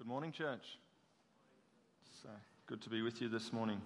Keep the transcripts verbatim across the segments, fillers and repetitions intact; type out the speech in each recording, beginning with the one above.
Good morning, church. It's uh, good to be with you this morning.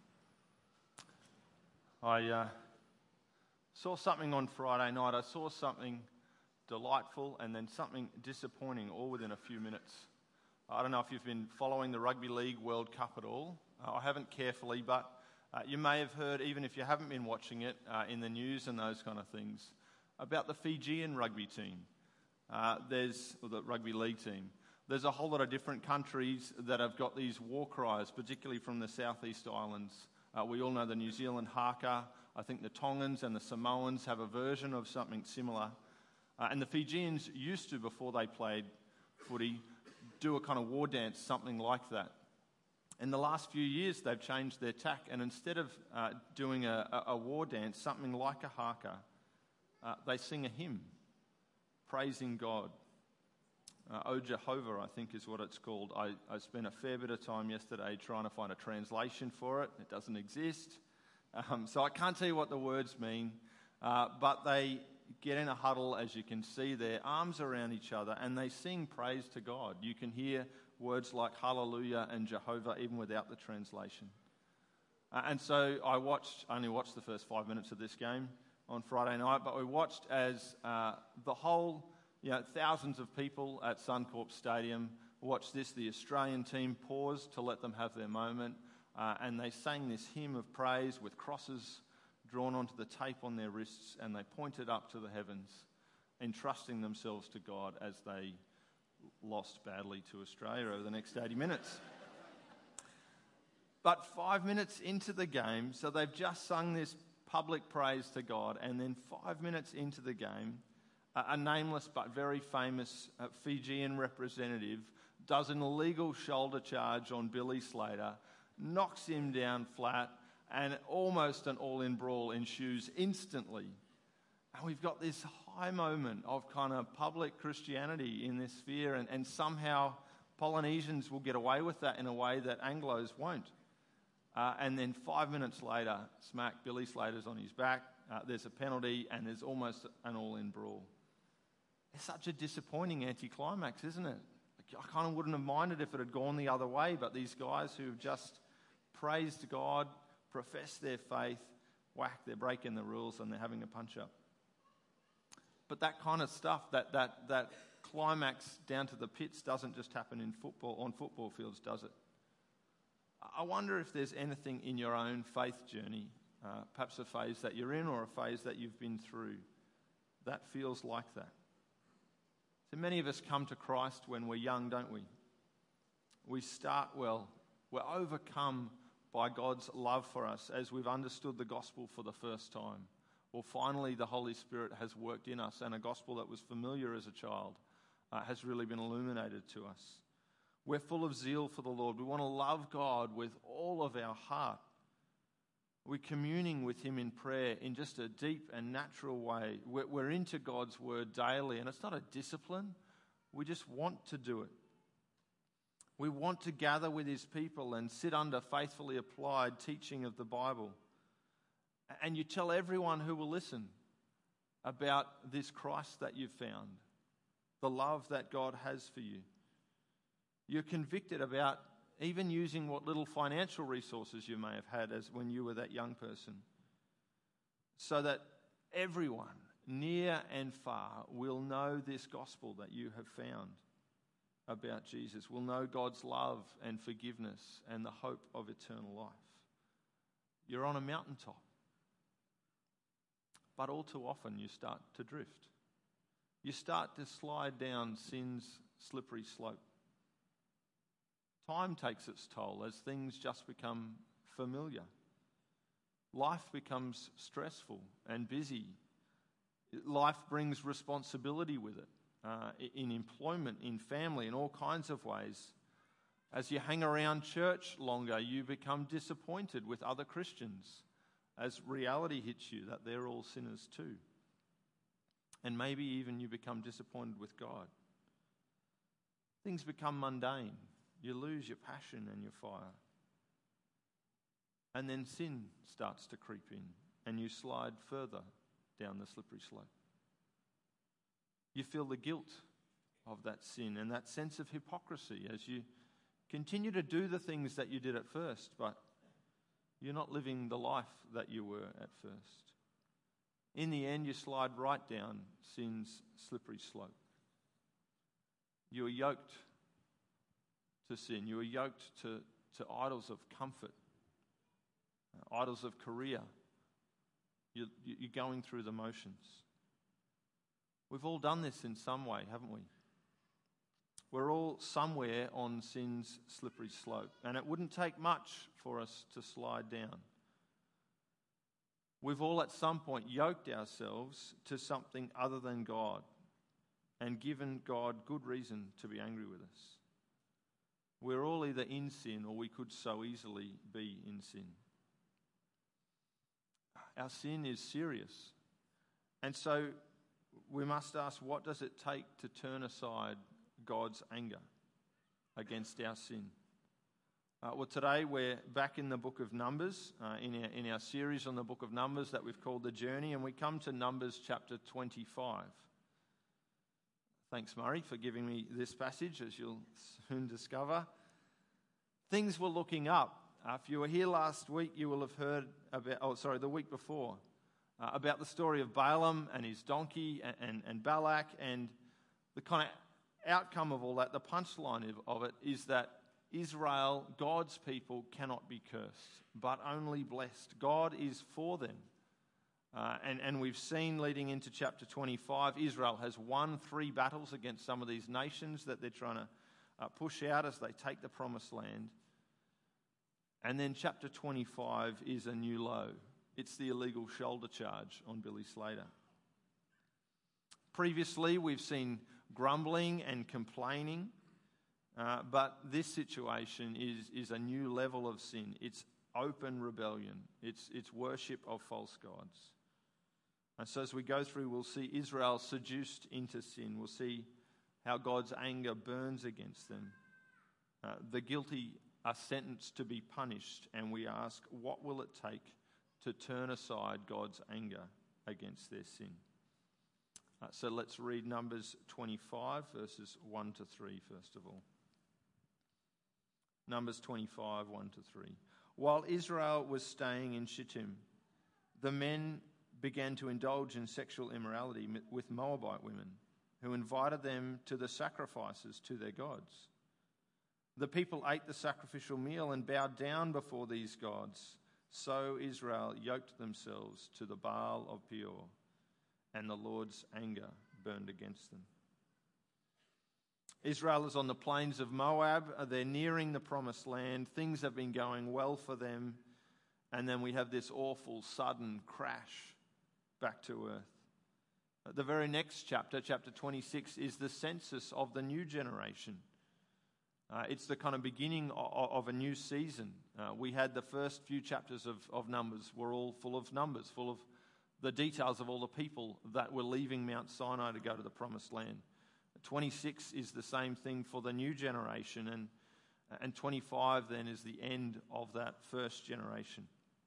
I uh, saw something on Friday night. I saw something delightful and then something disappointing all within a few minutes. I don't know if you've been following the Rugby League World Cup at all. Uh, I haven't carefully, but uh, you may have heard, even if you haven't been watching it uh, in the news and those kind of things, about the Fijian rugby team. Uh, there's well, the rugby league team. There's a whole lot of different countries that have got these war cries, particularly from the Southeast Islands. Uh, we all know the New Zealand haka. I think the Tongans and the Samoans have a version of something similar. Uh, and the Fijians used to, before they played footy, do a kind of war dance, something like that. In the last few years, they've changed their tack, and instead of uh, doing a, a, a war dance, something like a haka, uh, they sing a hymn, praising God. Uh, O Jehovah, I think is what it's called. I, I spent a fair bit of time yesterday trying to find a translation for it. It doesn't exist. Um, so I can't tell you what the words mean, uh, but they get in a huddle, as you can see there, arms around each other, and they sing praise to God. You can hear words like hallelujah and Jehovah even without the translation. Uh, and so I watched, only watched the first five minutes of this game on Friday night, but we watched as uh, the whole, you know, thousands of people at Suncorp Stadium watched this. The Australian team paused to let them have their moment, uh, and they sang this hymn of praise with crosses drawn onto the tape on their wrists, and they pointed up to the heavens, entrusting themselves to God as they lost badly to Australia over the next eighty minutes. But five minutes into the game, so they've just sung this public praise to God, and then five minutes into the game, a nameless but very famous uh, Fijian representative does an illegal shoulder charge on Billy Slater, knocks him down flat, and almost an all-in brawl ensues instantly. And we've got this high moment of kind of public Christianity in this sphere, and, and somehow Polynesians will get away with that in a way that Anglos won't. Uh, and then five minutes later, smack, Billy Slater's on his back, uh, there's a penalty, and there's almost an all-in brawl. It's such a disappointing anticlimax, isn't it? I kind of wouldn't have minded if it had gone the other way, but these guys who've just praised God, professed their faith, whack, they're breaking the rules and they're having a punch-up. But that kind of stuff, that that that climax down to the pits doesn't just happen in football on football fields, does it? I wonder if there's anything in your own faith journey, uh, perhaps a phase that you're in or a phase that you've been through, that feels like that. So many of us come to Christ when we're young, don't we? We start well. We're overcome by God's love for us as we've understood the gospel for the first time. Or finally, the Holy Spirit has worked in us, and a gospel that was familiar as a child uh, has really been illuminated to us. We're full of zeal for the Lord. We want to love God with all of our heart. We're communing with Him in prayer in just a deep and natural way. We're, we're into God's word daily, and it's not a discipline. We just want to do it. We want to gather with His people and sit under faithfully applied teaching of the Bible. And you tell everyone who will listen about this Christ that you've found, the love that God has for you. You're convicted about even using what little financial resources you may have had as when you were that young person, so that everyone, near and far, will know this gospel that you have found about Jesus, will know God's love and forgiveness and the hope of eternal life. You're on a mountaintop, but all too often you start to drift. You start to slide down sin's slippery slope. Time takes its toll as things just become familiar. Life becomes stressful and busy. Life brings responsibility with it, uh, in employment, in family, in all kinds of ways. As you hang around church longer, you become disappointed with other Christians as reality hits you that they're all sinners too. And maybe even you become disappointed with God. Things become mundane. You lose your passion and your fire. And then sin starts to creep in, and you slide further down the slippery slope. You feel the guilt of that sin and that sense of hypocrisy as you continue to do the things that you did at first, but you're not living the life that you were at first. In the end, you slide right down sin's slippery slope. You are yoked to sin. You are yoked to, to idols of comfort, uh, idols of career. You, you're going through the motions. We've all done this in some way, haven't we? We're all somewhere on sin's slippery slope, and it wouldn't take much for us to slide down. We've all at some point yoked ourselves to something other than God and given God good reason to be angry with us. We're all either in sin or we could so easily be in sin. Our sin is serious. And so we must ask, what does it take to turn aside God's anger against our sin? Uh, well, today we're back in the book of Numbers, uh, in, our, in our series on the book of Numbers that we've called The Journey, and we come to Numbers chapter twenty-five. Thanks, Murray, for giving me this passage, as you'll soon discover. Things were looking up. Uh, if you were here last week, you will have heard about, oh, sorry, the week before, uh, about the story of Balaam and his donkey and, and, and Balak, and the kind of outcome of all that, the punchline of, of it is that Israel, God's people, cannot be cursed, but only blessed. God is for them. Uh, and, and we've seen leading into chapter twenty-five, Israel has won three battles against some of these nations that they're trying to uh, push out as they take the promised land. And then chapter twenty-five is a new low. It's the illegal shoulder charge on Billy Slater. Previously, we've seen grumbling and complaining, uh, but this situation is, is a new level of sin. It's open rebellion. It's, it's worship of false gods. And so as we go through, we'll see Israel seduced into sin. We'll see how God's anger burns against them. Uh, the guilty are sentenced to be punished, and we ask, what will it take to turn aside God's anger against their sin? Uh, so let's read Numbers twenty-five, verses one to three, first of all. Numbers twenty-five, one to three. While Israel was staying in Shittim, the men began to indulge in sexual immorality with Moabite women, who invited them to the sacrifices to their gods. The people ate the sacrificial meal and bowed down before these gods. So Israel yoked themselves to the Baal of Peor, and the Lord's anger burned against them. Israel is on the plains of Moab. They're nearing the promised land. Things have been going well for them. And then we have this awful sudden crash back to earth. The very next chapter, chapter twenty-six, is the census of the new generation. Uh, it's the kind of beginning of, of a new season. Uh, we had the first few chapters of, of Numbers were all full of numbers, full of the details of all the people that were leaving Mount Sinai to go to the promised land. twenty-six is the same thing for the new generation, and, and twenty-five then is the end of that first generation.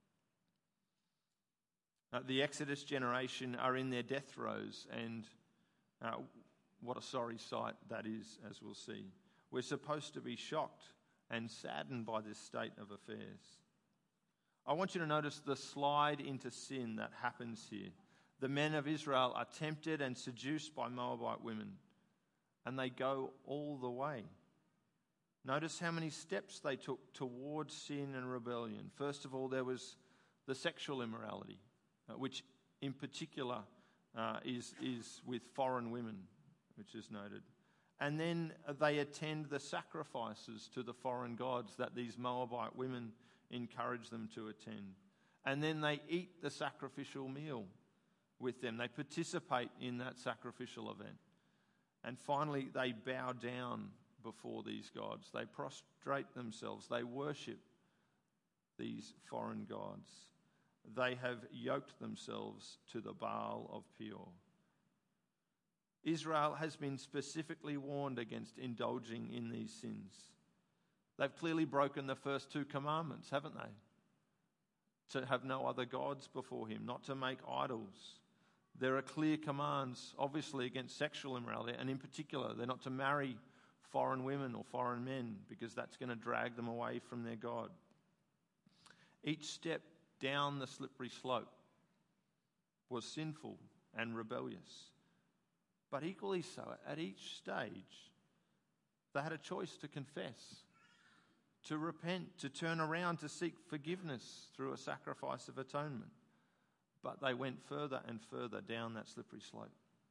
Uh, the Exodus generation are in their death throes, and uh, what a sorry sight that is, as we'll see. We're supposed to be shocked and saddened by this state of affairs. I want you to notice the slide into sin that happens here. The men of Israel are tempted and seduced by Moabite women, and they go all the way. Notice how many steps they took towards sin and rebellion. First of all, there was the sexual immorality, uh, which in particular uh, is, is with foreign women, which is noted. And then they attend the sacrifices to the foreign gods that these Moabite women encourage them to attend. And then they eat the sacrificial meal with them. They participate in that sacrificial event. And finally, they bow down before these gods. They prostrate themselves. They worship these foreign gods. They have yoked themselves to the Baal of Peor. Israel has been specifically warned against indulging in these sins. They've clearly broken the first two commandments, haven't they? To have no other gods before him, not to make idols. There are clear commands, obviously, against sexual immorality, and in particular, they're not to marry foreign women or foreign men because that's going to drag them away from their God. Each step down the slippery slope was sinful and rebellious. But equally so, at each stage, they had a choice to confess, to repent, to turn around, to seek forgiveness through a sacrifice of atonement. But they went further and further down that slippery slope.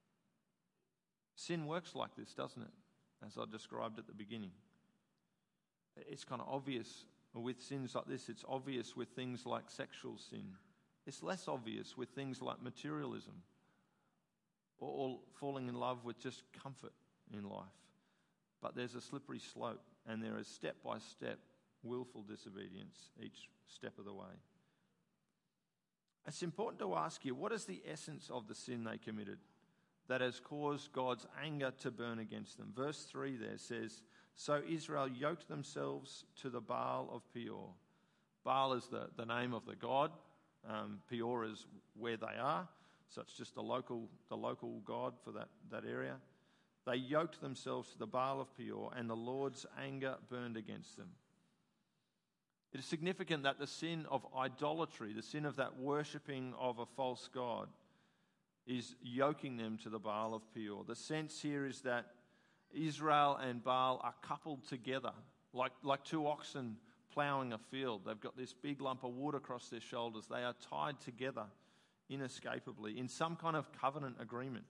Sin works like this, doesn't it? As I described at the beginning. It's kind of obvious with sins like this. It's obvious with things like sexual sin. It's less obvious with things like materialism or, or falling in love with just comfort in life. But there's a slippery slope, and there is step-by-step willful disobedience each step of the way. It's important to ask you, what is the essence of the sin they committed that has caused God's anger to burn against them? Verse three there says, "So Israel yoked themselves to the Baal of Peor." Baal is the, the name of the god. Um, Peor is where they are. So it's just the local, the local god for that, that area. They yoked themselves to the Baal of Peor, and the Lord's anger burned against them. It is significant that the sin of idolatry, the sin of that worshipping of a false god, is yoking them to the Baal of Peor. The sense here is that Israel and Baal are coupled together, like, like two oxen ploughing a field. They've got this big lump of wood across their shoulders. They are tied together inescapably in some kind of covenant agreement.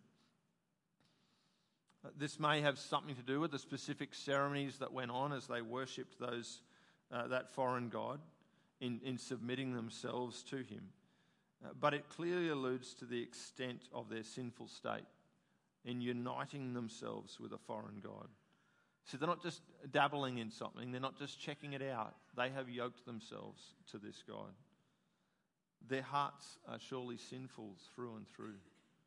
This may have something to do with the specific ceremonies that went on as they worshipped those uh, that foreign god in, in submitting themselves to him. Uh, but it clearly alludes to the extent of their sinful state in uniting themselves with a foreign god. So they're not just dabbling in something, they're not just checking it out. They have yoked themselves to this god. Their hearts are surely sinful through and through.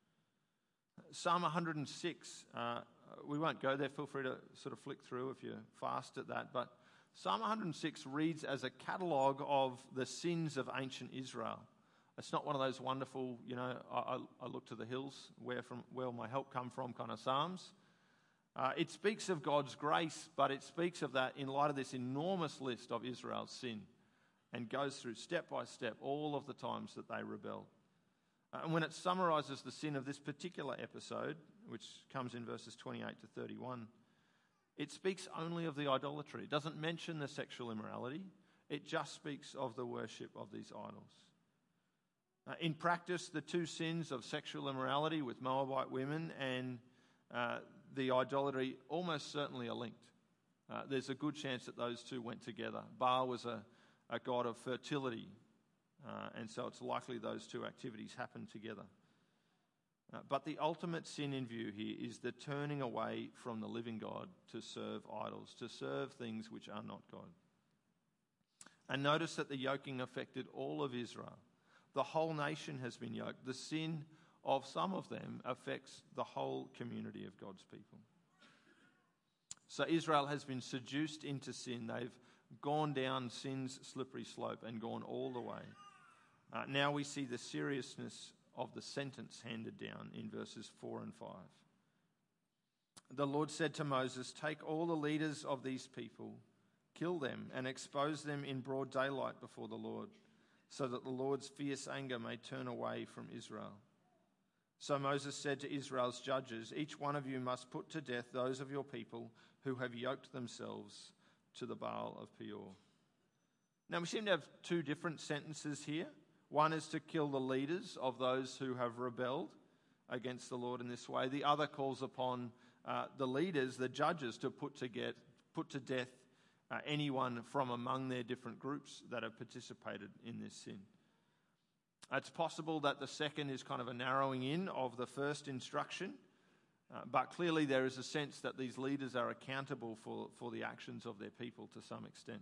Psalm one hundred six, uh, we won't go there, feel free to sort of flick through if you're fast at that, but Psalm one hundred six reads as a catalogue of the sins of ancient Israel. It's not one of those wonderful, you know, I, I look to the hills, where from where will my help come from kind of psalms. Uh, it speaks of God's grace, but it speaks of that in light of this enormous list of Israel's sin and goes through step by step all of the times that they rebelled. Uh, and when it summarises the sin of this particular episode, which comes in verses twenty-eight to thirty-one, it speaks only of the idolatry. It doesn't mention the sexual immorality. It just speaks of the worship of these idols. Uh, in practice, the two sins of sexual immorality with Moabite women and uh, the idolatry almost certainly are linked. Uh, there's a good chance that those two went together. Baal was a, a god of fertility, uh, and so it's likely those two activities happened together. Uh, but the ultimate sin in view here is the turning away from the living God to serve idols, to serve things which are not God. And notice that the yoking affected all of Israel. The whole nation has been yoked. The sin of some of them affects the whole community of God's people. So Israel has been seduced into sin. They've gone down sin's slippery slope and gone all the way. Uh, now we see the seriousness of the sentence handed down in verses four and five. The Lord said to Moses, "Take all the leaders of these people, kill them, and expose them in broad daylight before the Lord, so that the Lord's fierce anger may turn away from Israel." So Moses said to Israel's judges, "Each one of you must put to death those of your people who have yoked themselves to the Baal of Peor." Now we seem to have two different sentences here. One is to kill the leaders of those who have rebelled against the Lord in this way. The other calls upon uh, the leaders, the judges, to put to, get, put to death uh, anyone from among their different groups that have participated in this sin. It's possible that the second is kind of a narrowing in of the first instruction, uh, but clearly there is a sense that these leaders are accountable for, for the actions of their people to some extent.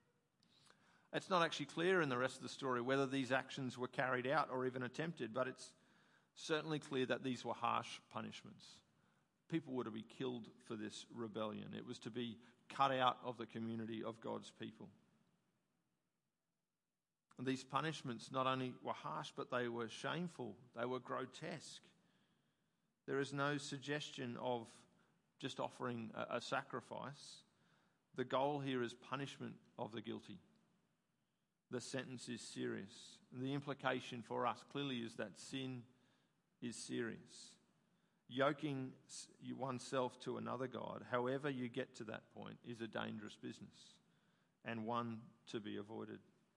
It's not actually clear in the rest of the story whether these actions were carried out or even attempted, but it's certainly clear that these were harsh punishments. People were to be killed for this rebellion. It was to be cut out of the community of God's people. And these punishments not only were harsh, but they were shameful. They were grotesque. There is no suggestion of just offering a, a sacrifice. The goal here is punishment of the guilty. The sentence is serious. The implication for us clearly is that sin is serious. Yoking oneself to another god, however you get to that point, is a dangerous business and one to be avoided.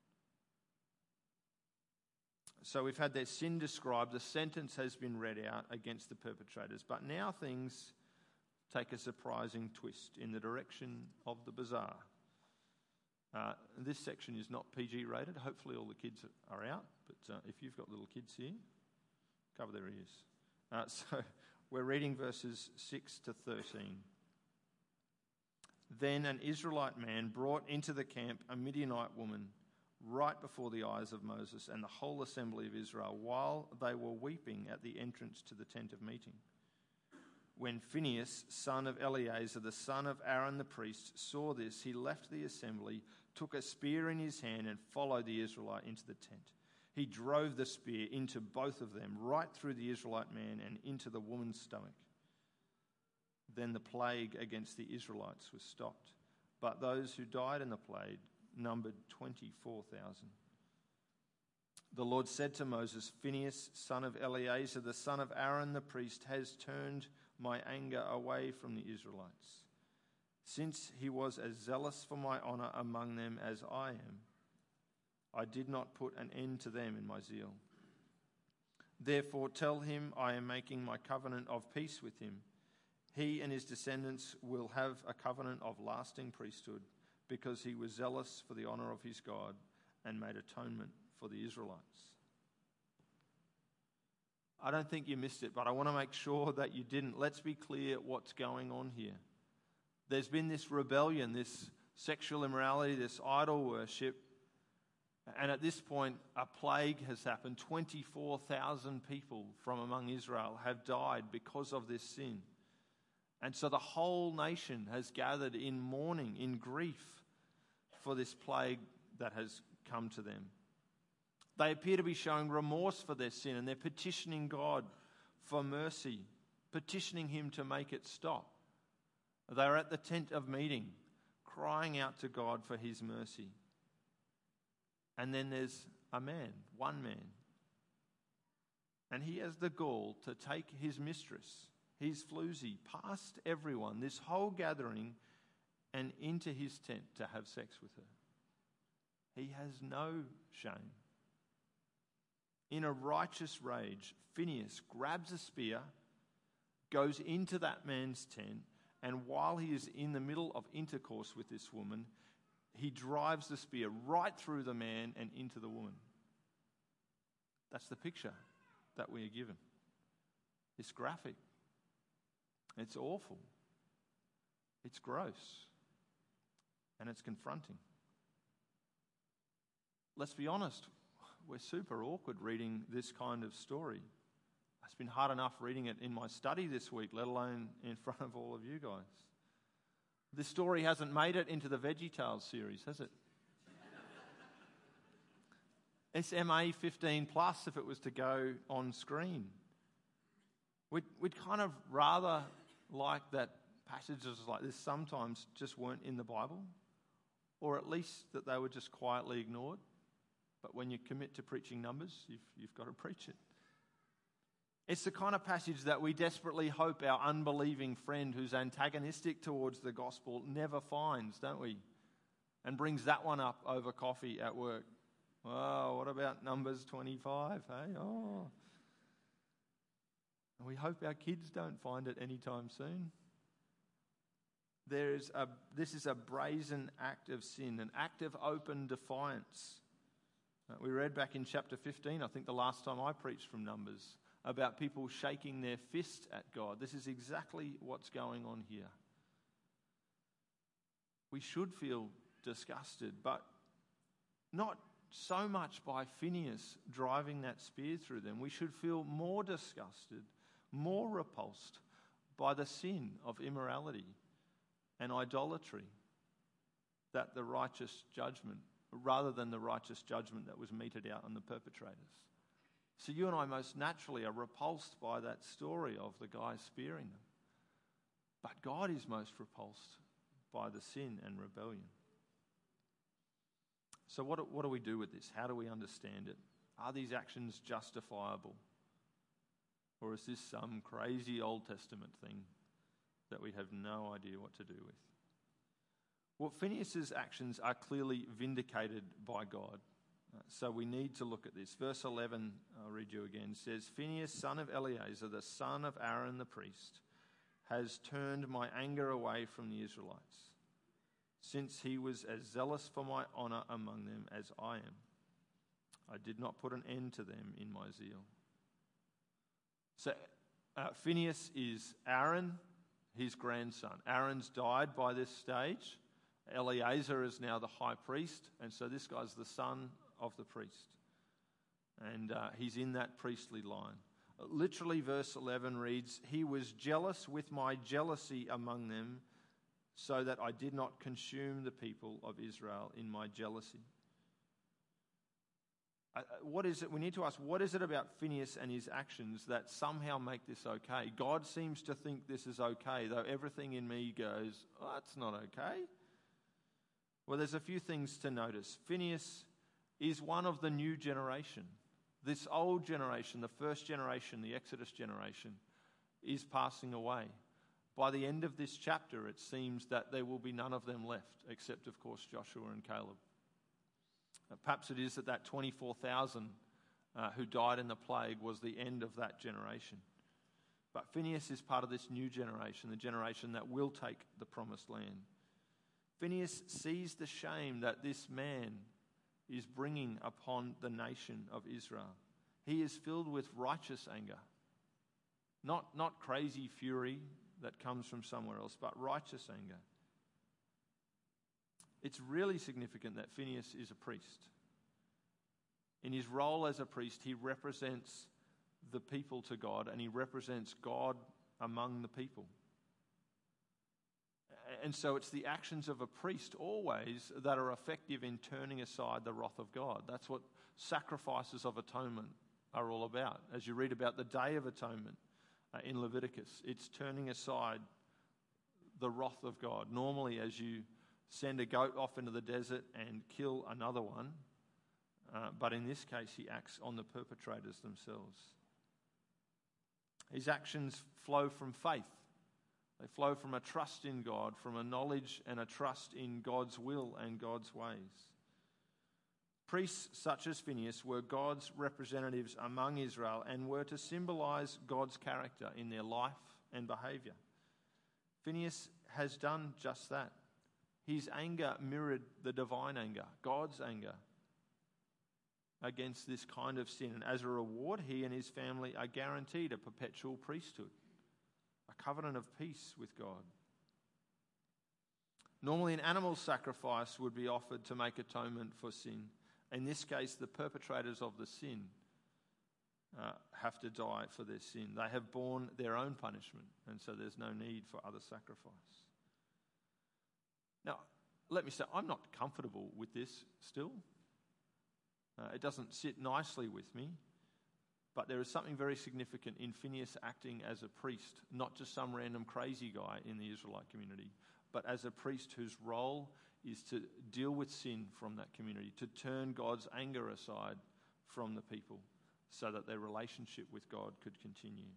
So we've had their sin described, the sentence has been read out against the perpetrators, but now things take a surprising twist in the direction of the bizarre. Uh, this section is not P G rated. Hopefully all the kids are out, but uh, if you've got little kids here, cover their ears. Uh, so we're reading verses six to thirteen. Then an Israelite man brought into the camp a Midianite woman right before the eyes of Moses and the whole assembly of Israel, while they were weeping at the entrance to the tent of meeting. When Phinehas, son of Eleazar, the son of Aaron the priest, saw this, he left the assembly, took a spear in his hand, and followed the Israelite into the tent. He drove the spear into both of them, right through the Israelite man and into the woman's stomach. Then the plague against the Israelites was stopped, but those who died in the plague numbered twenty-four thousand. The Lord said to Moses, Phinehas, son of Eleazar, the son of Aaron the priest, has turned my anger away from the Israelites, since he was as zealous for my honour among them as I am. I did not put an end to them in my zeal. Therefore tell him I am making my covenant of peace with him. He and his descendants will have a covenant of lasting priesthood, because he was zealous for the honour of his God and made atonement for the Israelites. I don't think you missed it, but I want to make sure that you didn't. Let's be clear what's going on here. There's been this rebellion, this sexual immorality, this idol worship, and at this point a plague has happened. twenty-four thousand people from among Israel have died because of this sin. And so the whole nation has gathered in mourning, in grief for this plague that has come to them. They appear to be showing remorse for their sin, and they're petitioning God for mercy, petitioning him to make it stop. They're at the tent of meeting, crying out to God for his mercy. And then there's a man, one man, and he has the gall to take his mistress, his floozy, past everyone, this whole gathering, and into his tent to have sex with her. He has no shame. In a righteous rage, Phinehas grabs a spear, goes into that man's tent, and while he is in the middle of intercourse with this woman, he drives the spear right through the man and into the woman. That's the picture that we are given. It's graphic. It's awful. It's gross. And it's confronting. Let's be honest, we're super awkward reading this kind of story. It's been hard enough reading it in my study this week, let alone in front of all of you guys. This story hasn't made it into the VeggieTales series, has it? It's M A fifteen plus if it was to go on screen. We'd, we'd kind of rather like that passages like this sometimes just weren't in the Bible, or at least that they were just quietly ignored. But when you commit to preaching numbers, you've, you've got to preach it. It's the kind of passage that we desperately hope our unbelieving friend who's antagonistic towards the gospel never finds, don't we? And brings that one up over coffee at work. Oh, what about Numbers twenty-five, hey? Oh. And we hope our kids don't find it anytime soon. There is a, this is a brazen act of sin, an act of open defiance. Uh, we read back in chapter fifteen, I think the last time I preached from Numbers, about people shaking their fist at God. This is exactly what's going on here. We should feel disgusted, but not so much by Phinehas driving that spear through them. We should feel more disgusted, more repulsed by the sin of immorality and idolatry that the righteous judgment, rather than the righteous judgment that was meted out on the perpetrators. So you and I most naturally are repulsed by that story of the guy spearing them. But God is most repulsed by the sin and rebellion. So what do, what do we do with this? How do we understand it? Are these actions justifiable? Or is this some crazy Old Testament thing that we have no idea what to do with? Well, Phinehas' actions are clearly vindicated by God. Uh, so we need to look at this. Verse eleven, I'll read you again, says, Phinehas, son of Eleazar, the son of Aaron the priest, has turned my anger away from the Israelites, since he was as zealous for my honour among them as I am. I did not put an end to them in my zeal. So uh, Phinehas is Aaron, his grandson. Aaron's died by this stage. Eleazar is now the high priest, and so this guy's the son of the priest. And uh, he's in that priestly line. Literally, verse eleven reads, He was jealous with my jealousy among them, so that I did not consume the people of Israel in my jealousy. Uh, what is it? We need to ask, what is it about Phinehas and his actions that somehow make this okay? God seems to think this is okay, though everything in me goes, oh, that's not okay. Well, there's a few things to notice. Phinehas is one of the new generation. This old generation, the first generation, the Exodus generation, is passing away. By the end of this chapter, it seems that there will be none of them left, except, of course, Joshua and Caleb. Uh, perhaps it is that that twenty-four thousand uh, who died in the plague was the end of that generation. But Phinehas is part of this new generation, the generation that will take the promised land. Phinehas sees the shame that this man is bringing upon the nation of Israel. He is filled with righteous anger, not, not crazy fury that comes from somewhere else, but righteous anger. It's really significant that Phinehas is a priest. In his role as a priest, he represents the people to God, and he represents God among the people. And so it's the actions of a priest always that are effective in turning aside the wrath of God. That's what sacrifices of atonement are all about. As you read about the Day of Atonement uh, in Leviticus, it's turning aside the wrath of God. Normally, as you send a goat off into the desert and kill another one, uh, but in this case, he acts on the perpetrators themselves. His actions flow from faith. They flow from a trust in God, from a knowledge and a trust in God's will and God's ways. Priests such as Phinehas were God's representatives among Israel and were to symbolize God's character in their life and behavior. Phinehas has done just that. His anger mirrored the divine anger, God's anger, against this kind of sin. And as a reward, he and his family are guaranteed a perpetual priesthood, a covenant of peace with God. Normally, an animal sacrifice would be offered to make atonement for sin. In this case, the perpetrators of the sin uh, have to die for their sin. They have borne their own punishment, and so there's no need for other sacrifice. Now, let me say, I'm not comfortable with this still. Uh, it doesn't sit nicely with me. But there is something very significant in Phinehas acting as a priest, not just some random crazy guy in the Israelite community, but as a priest whose role is to deal with sin from that community, to turn God's anger aside from the people so that their relationship with God could continue.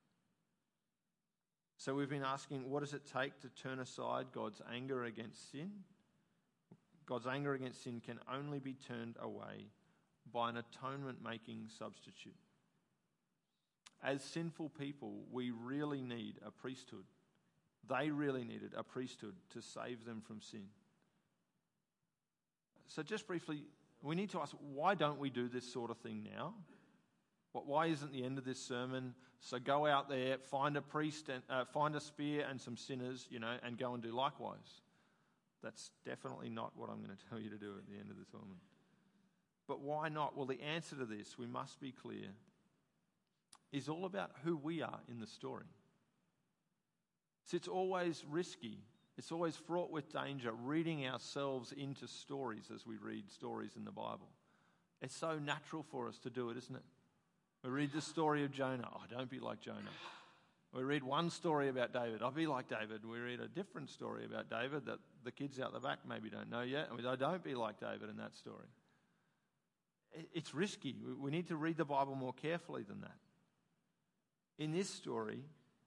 So we've been asking, what does it take to turn aside God's anger against sin? God's anger against sin can only be turned away by an atonement-making substitute. As sinful people, we really need a priesthood. They really needed a priesthood to save them from sin. So just briefly, we need to ask, why don't we do this sort of thing now? Why isn't the end of this sermon, so go out there, find a priest, and uh, find a spear and some sinners, you know, and go and do likewise? That's definitely not what I'm going to tell you to do at the end of the sermon. But why not? Well, the answer to this, we must be clear, is all about who we are in the story. So it's always risky. It's always fraught with danger, reading ourselves into stories as we read stories in the Bible. It's so natural for us to do it, isn't it? We read the story of Jonah. Oh, don't be like Jonah. We read one story about David. I'll be like David. We read a different story about David that the kids out the back maybe don't know yet. And we go, don't be like David in that story. It's risky. We need to read the Bible more carefully than that. In this story,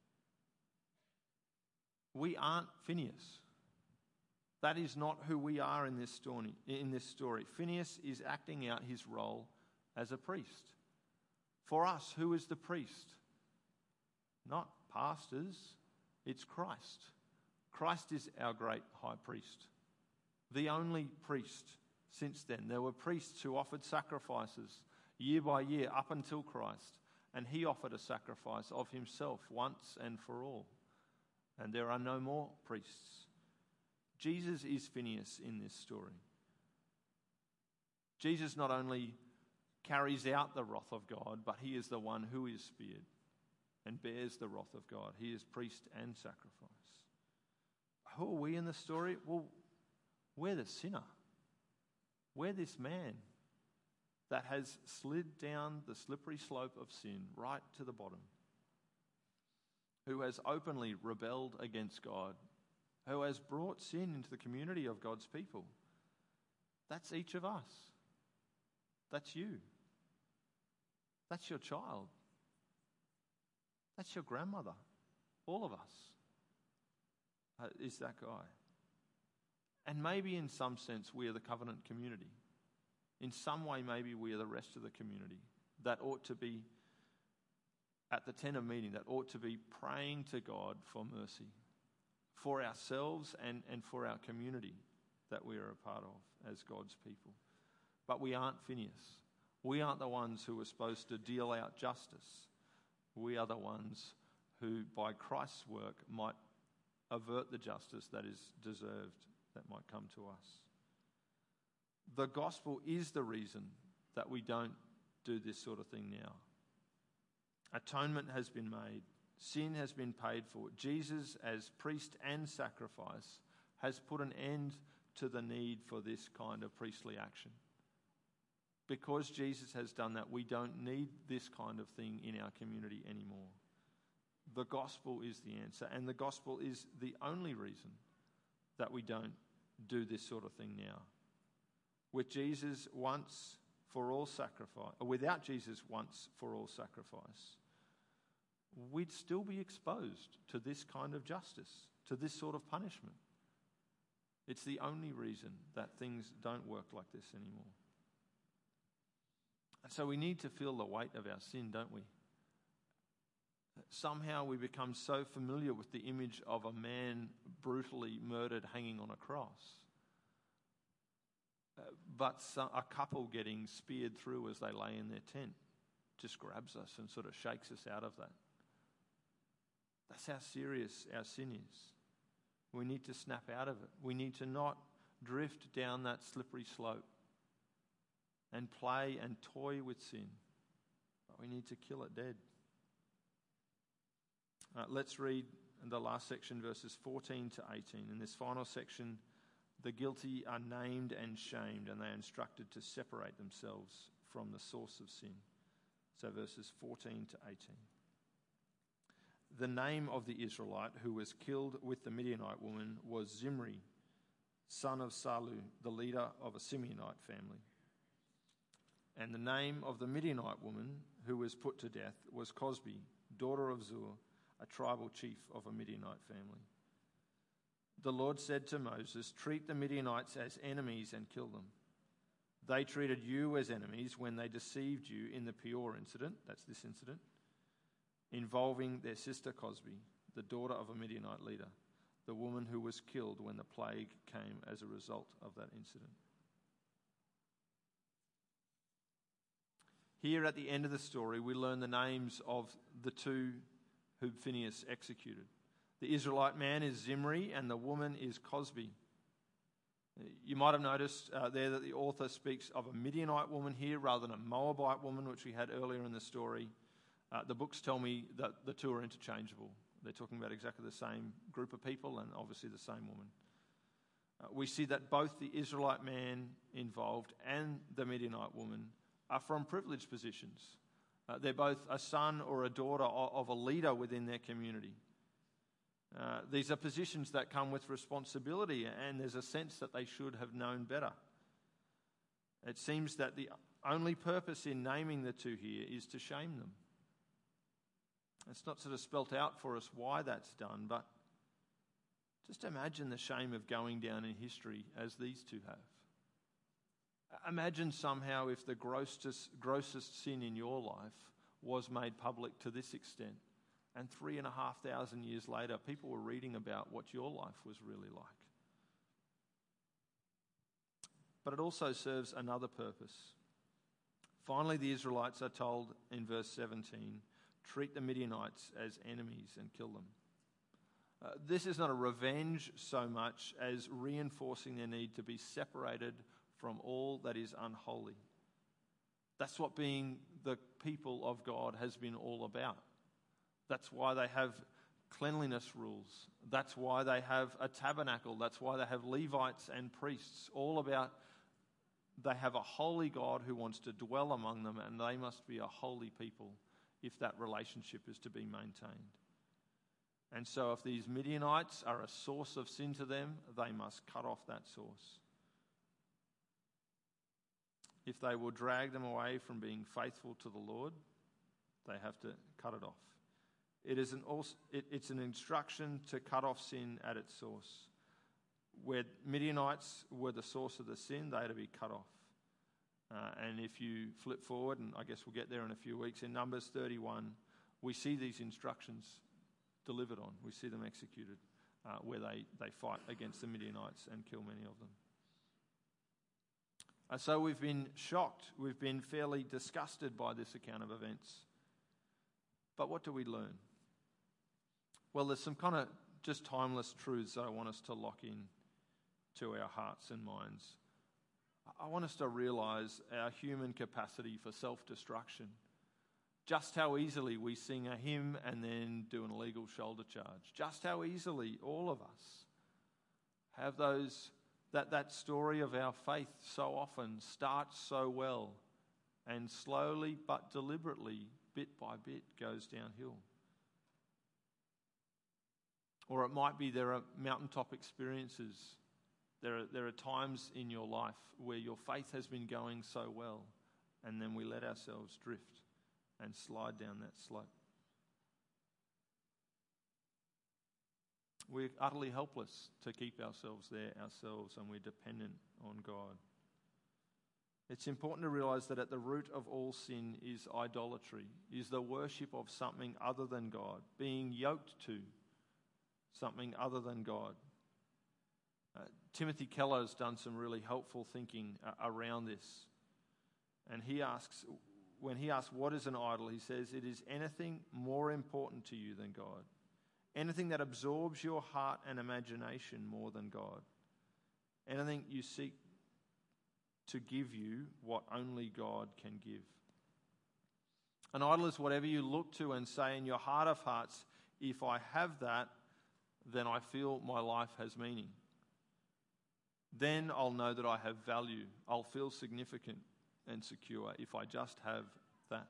we aren't Phinehas. That is not who we are in this story. In this story, Phinehas is acting out his role as a priest. For us, who is the priest? Not pastors, it's Christ. Christ is our great high priest, the only priest since then. There were priests who offered sacrifices year by year up until Christ, and he offered a sacrifice of himself once and for all. And there are no more priests. Jesus is Phinehas in this story. Jesus not only carries out the wrath of God, but he is the one who is speared and bears the wrath of God. He is priest and sacrifice. Who are we in the story? Well, we're the sinner. We're this man that has slid down the slippery slope of sin right to the bottom, who has openly rebelled against God, who has brought sin into the community of God's people. That's each of us. That's you. That's your child. That's your grandmother. All of us uh, is that guy. And maybe in some sense we are the covenant community. In some way maybe we are the rest of the community that ought to be at the tent of meeting, that ought to be praying to God for mercy for ourselves and, and for our community that we are a part of as God's people. But we aren't Phinehas. We aren't the ones who are supposed to deal out justice. We are the ones who, by Christ's work, might avert the justice that is deserved, that might come to us. The gospel is the reason that we don't do this sort of thing now. Atonement has been made. Sin has been paid for. Jesus, as priest and sacrifice, has put an end to the need for this kind of priestly action. Because Jesus has done that, we don't need this kind of thing in our community anymore. The gospel is the answer, and the gospel is the only reason that we don't do this sort of thing now. With Jesus once for all sacrifice, or without Jesus once for all sacrifice, we'd still be exposed to this kind of justice, to this sort of punishment. It's the only reason that things don't work like this anymore. And so we need to feel the weight of our sin, don't we? Somehow we become so familiar with the image of a man brutally murdered hanging on a cross. Uh, but so, a couple getting speared through as they lay in their tent just grabs us and sort of shakes us out of that. That's how serious our sin is. We need to snap out of it. We need to not drift down that slippery slope and play and toy with sin. But we need to kill it dead. Uh, let's read the last section, verses fourteen to eighteen. In this final section, the guilty are named and shamed, and they are instructed to separate themselves from the source of sin. So verses fourteen to eighteen. The name of the Israelite who was killed with the Midianite woman was Zimri, son of Salu, the leader of a Simeonite family. And the name of the Midianite woman who was put to death was Cosbi, daughter of Zur, a tribal chief of a Midianite family. The Lord said to Moses, "Treat the Midianites as enemies and kill them. They treated you as enemies when they deceived you in the Peor incident," that's this incident, "involving their sister Cosbi, the daughter of a Midianite leader, the woman who was killed when the plague came as a result of that incident." Here at the end of the story, we learn the names of the two whom Phinehas executed. The Israelite man is Zimri and the woman is Cosbi. You might have noticed uh, there that the author speaks of a Midianite woman here rather than a Moabite woman, which we had earlier in the story. Uh, the books tell me that the two are interchangeable. They're talking about exactly the same group of people and obviously the same woman. Uh, we see that both the Israelite man involved and the Midianite woman are from privileged positions. Uh, they're both a son or a daughter of, of a leader within their community. Uh, these are positions that come with responsibility, and there's a sense that they should have known better. It seems that the only purpose in naming the two here is to shame them. It's not sort of spelt out for us why that's done, but just imagine the shame of going down in history as these two have. Imagine somehow if the grossest, grossest sin in your life was made public to this extent, and three and a half thousand years later, people were reading about what your life was really like. But it also serves another purpose. Finally, the Israelites are told in verse seventeen, treat the Midianites as enemies and kill them. Uh, this is not a revenge so much as reinforcing their need to be separated from all that is unholy. That's what being the people of God has been all about. That's why they have cleanliness rules. That's why they have a tabernacle. That's why they have Levites and priests. All about they have a holy God who wants to dwell among them, and they must be a holy people if that relationship is to be maintained. And so if these Midianites are a source of sin to them, they must cut off that source. If they will drag them away from being faithful to the Lord, they have to cut it off. It is an also, it, it's an instruction to cut off sin at its source. Where Midianites were the source of the sin, they are to be cut off. Uh, and if you flip forward, and I guess we'll get there in a few weeks, in Numbers thirty-one, we see these instructions delivered on. We see them executed, uh, where they, they fight against the Midianites and kill many of them. Uh, so we've been shocked. We've been fairly disgusted by this account of events. But what do we learn? Well, there's some kind of just timeless truths that I want us to lock in to our hearts and minds. I want us to realize our human capacity for self-destruction. Just how easily we sing a hymn and then do an illegal shoulder charge. Just how easily all of us have those, that, that story of our faith so often starts so well and slowly but deliberately, bit by bit, goes downhill. Or it might be there are mountaintop experiences. There are, there are times in your life where your faith has been going so well, and then we let ourselves drift and slide down that slope. We're utterly helpless to keep ourselves there ourselves, and we're dependent on God. It's important to realize that at the root of all sin is idolatry, is the worship of something other than God, being yoked to something other than God. Uh, Timothy Keller has done some really helpful thinking uh, around this. And he asks, when he asks what is an idol, he says it is anything more important to you than God. Anything that absorbs your heart and imagination more than God. Anything you seek to give you what only God can give. An idol is whatever you look to and say in your heart of hearts, if I have that, then I feel my life has meaning. Then I'll know that I have value. I'll feel significant and secure if I just have that.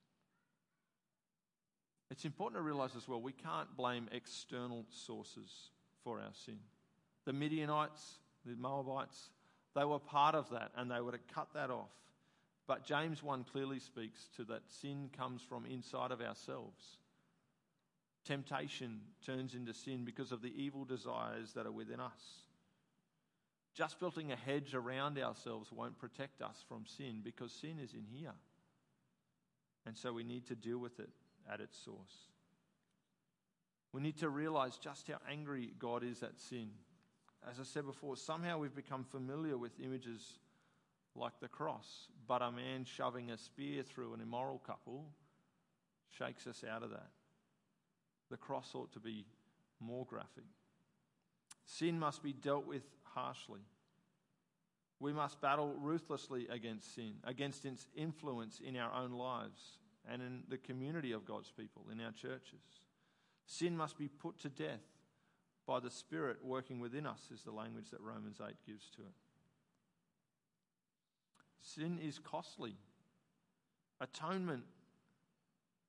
It's important to realize as well, we can't blame external sources for our sin. The Midianites, the Moabites, they were part of that, and they were to cut that off. But James one clearly speaks to that sin comes from inside of ourselves. Temptation turns into sin because of the evil desires that are within us. Just building a hedge around ourselves won't protect us from sin, because sin is in here. And so we need to deal with it at its source. We need to realize just how angry God is at sin. As I said before, somehow we've become familiar with images like the cross, but a man shoving a spear through an immoral couple shakes us out of that. The cross ought to be more graphic. Sin must be dealt with harshly. We must battle ruthlessly against sin, against its influence in our own lives and in the community of God's people, in our churches. Sin must be put to death by the Spirit working within us, is the language that Romans eight gives to it. Sin is costly. Atonement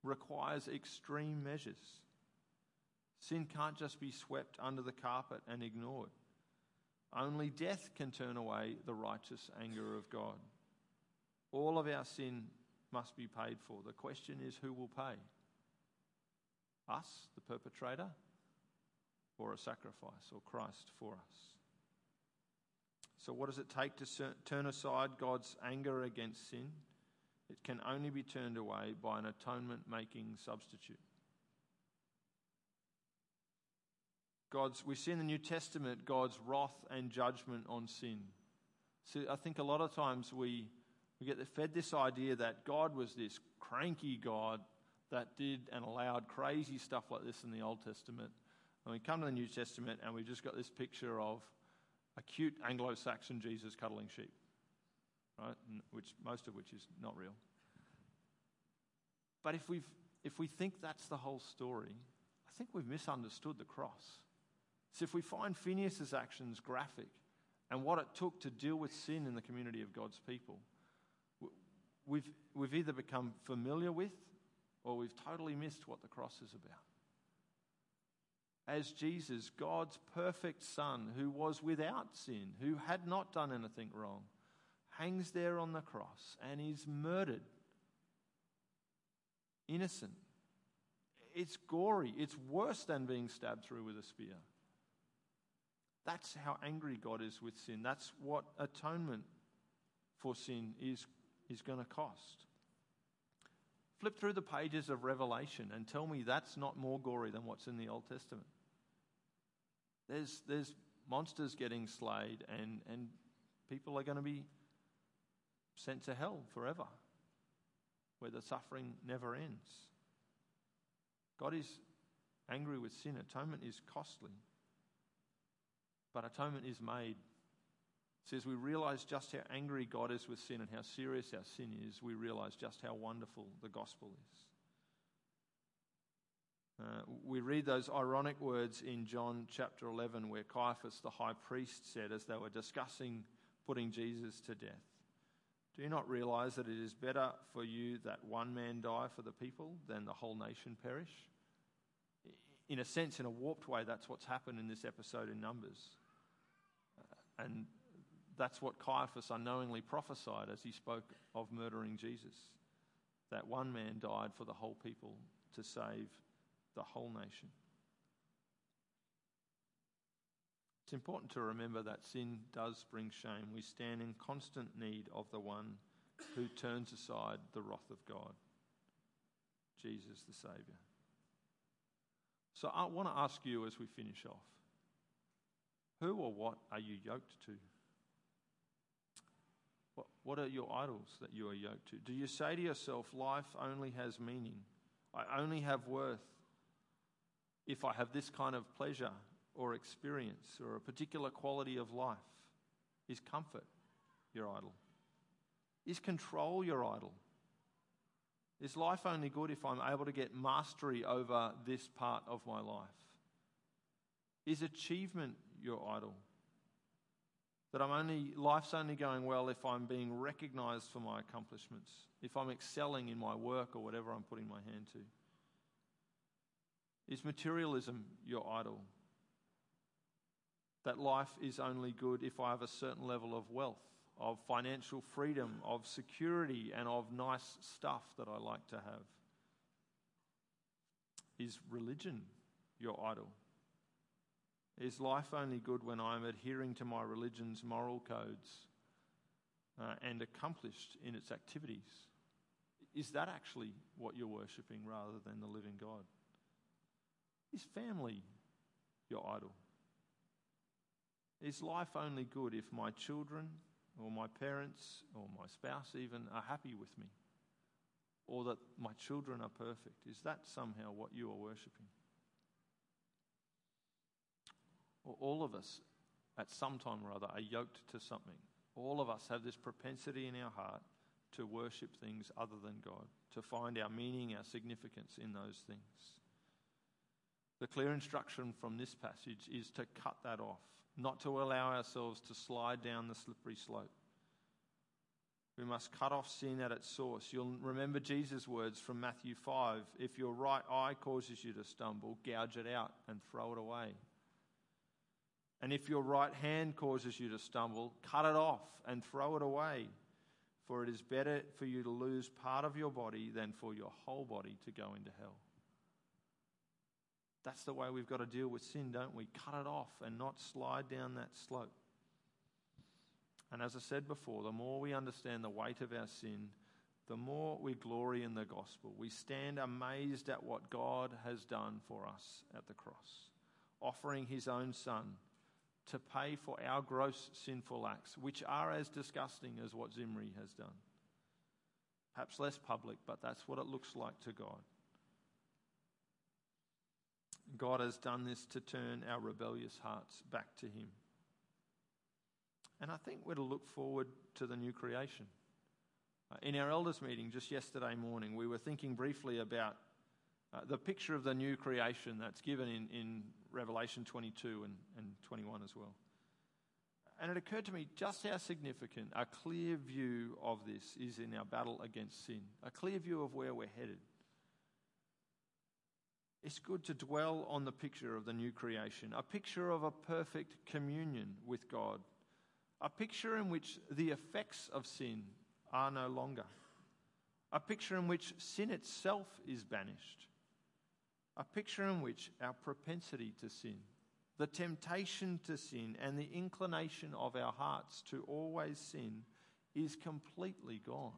requires extreme measures. Sin can't just be swept under the carpet and ignored. Only death can turn away the righteous anger of God. All of our sin must be paid for. The question is, who will pay? Us, the perpetrator, or a sacrifice, or Christ for us? So what does it take to turn aside God's anger against sin? It can only be turned away by an atonement-making substitute. God's, we see in the New Testament God's wrath and judgment on sin. So I think a lot of times we, we get fed this idea that God was this cranky God that did and allowed crazy stuff like this in the Old Testament. And we come to the New Testament and we've just got this picture of a cute Anglo-Saxon Jesus cuddling sheep, right? Which most of which is not real. But if we've if we think that's the whole story, I think we've misunderstood the cross. So if we find Phinehas' actions graphic and what it took to deal with sin in the community of God's people, we've we've either become familiar with or we've totally missed what the cross is about. As Jesus, God's perfect Son, who was without sin, who had not done anything wrong, hangs there on the cross and is murdered. Innocent. It's gory. It's worse than being stabbed through with a spear. That's how angry God is with sin. That's what atonement for sin is, is going to cost. Flip through the pages of Revelation and tell me that's not more gory than what's in the Old Testament. There's there's monsters getting slayed and, and people are going to be sent to hell forever, where the suffering never ends. God is angry with sin. Atonement is costly. But atonement is made. So as we realize just how angry God is with sin and how serious our sin is, we realize just how wonderful the gospel is. Uh, we read those ironic words in John chapter eleven where Caiaphas, the high priest, said as they were discussing putting Jesus to death, "Do you not realize that it is better for you that one man die for the people than the whole nation perish?" In a sense, in a warped way, that's what's happened in this episode in Numbers. Uh, and that's what Caiaphas unknowingly prophesied as he spoke of murdering Jesus. That one man died for the whole people to save the whole nation. It's important to remember that sin does bring shame. We stand in constant need of the one who turns aside the wrath of God, Jesus the Saviour. So I want to ask you as we finish off, who or what are you yoked to? What, what are your idols that you are yoked to? Do you say to yourself, life only has meaning? I only have worth if I have this kind of pleasure or experience or a particular quality of life? Is comfort your idol? Is control your idol? Is life only good if I'm able to get mastery over this part of my life? Is achievement your idol? That I'm only life's only going well if I'm being recognized for my accomplishments, if I'm excelling in my work or whatever I'm putting my hand to? Is materialism your idol? That life is only good if I have a certain level of wealth, of financial freedom, of security, and of nice stuff that I like to have? Is religion your idol? Is life only good when I'm adhering to my religion's moral codes uh, and accomplished in its activities? Is that actually what you're worshipping rather than the living God? Is family your idol? Is life only good if my children or my parents or my spouse even are happy with me? Or that my children are perfect? Is that somehow what you are worshipping? Or all of us at some time or other are yoked to something. All of us have this propensity in our heart to worship things other than God, to find our meaning, our significance in those things. The clear instruction from this passage is to cut that off, not to allow ourselves to slide down the slippery slope. We must cut off sin at its source. You'll remember Jesus' words from Matthew five. If your right eye causes you to stumble, gouge it out and throw it away. And if your right hand causes you to stumble, cut it off and throw it away. For it is better for you to lose part of your body than for your whole body to go into hell. That's the way we've got to deal with sin, don't we? Cut it off and not slide down that slope. And as I said before, the more we understand the weight of our sin, the more we glory in the gospel. We stand amazed at what God has done for us at the cross, offering his own Son to pay for our gross sinful acts, which are as disgusting as what Zimri has done. Perhaps less public, but that's what it looks like to God. God has done this to turn our rebellious hearts back to him. And I think we're to look forward to the new creation. Uh, in our elders meeting just yesterday morning, we were thinking briefly about uh, the picture of the new creation that's given in, in Revelation twenty-two and, and twenty-one as well. And it occurred to me just how significant a clear view of this is in our battle against sin, a clear view of where we're headed. It's good to dwell on the picture of the new creation, a picture of a perfect communion with God, a picture in which the effects of sin are no longer, a picture in which sin itself is banished, a picture in which our propensity to sin, the temptation to sin, and the inclination of our hearts to always sin is completely gone.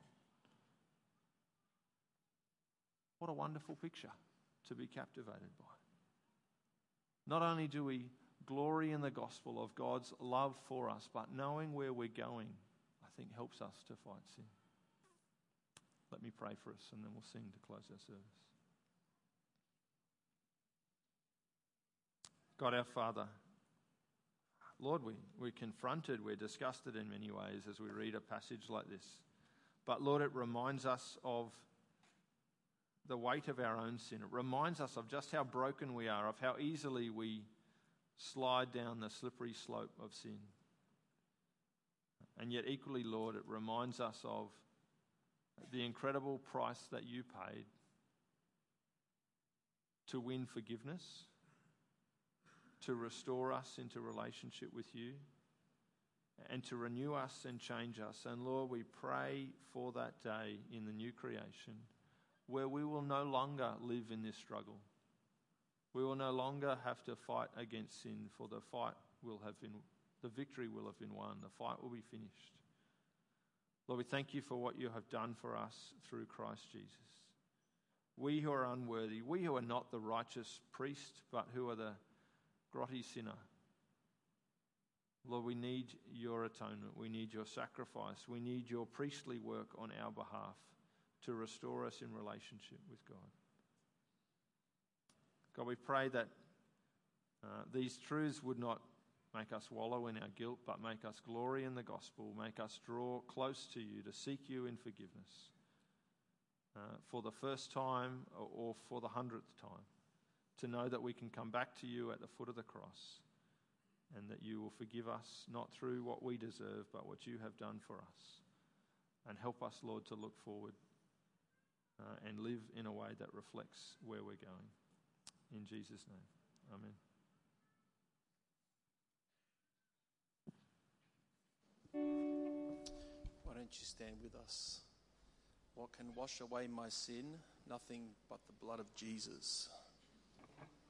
What a wonderful picture to be captivated by. Not only do we glory in the gospel of God's love for us, but knowing where we're going, I think helps us to fight sin. Let me pray for us and then we'll sing to close our service. God our Father, Lord, we, we're confronted, we're disgusted in many ways as we read a passage like this. But Lord, it reminds us of the weight of our own sin. It reminds us of just how broken we are, of how easily we slide down the slippery slope of sin. And yet equally, Lord, it reminds us of the incredible price that you paid to win forgiveness, to restore us into relationship with you, and to renew us and change us. And Lord, we pray for that day in the new creation where we will no longer live in this struggle. We will no longer have to fight against sin, for the fight will have been, the victory will have been won. The fight will be finished. Lord, we thank you for what you have done for us through Christ Jesus. We who are unworthy, we who are not the righteous priest, but who are the grotty sinner. Lord, we need your atonement. We need your sacrifice. We need your priestly work on our behalf to restore us in relationship with God. God, we pray that uh, these truths would not make us wallow in our guilt, but make us glory in the gospel, make us draw close to you, to seek you in forgiveness uh, for the first time or, or for the hundredth time, to know that we can come back to you at the foot of the cross and that you will forgive us, not through what we deserve, but what you have done for us. And help us, Lord, to look forward Uh, and live in a way that reflects where we're going. In Jesus' name, amen. Why don't you stand with us? What can wash away my sin? Nothing but the blood of Jesus.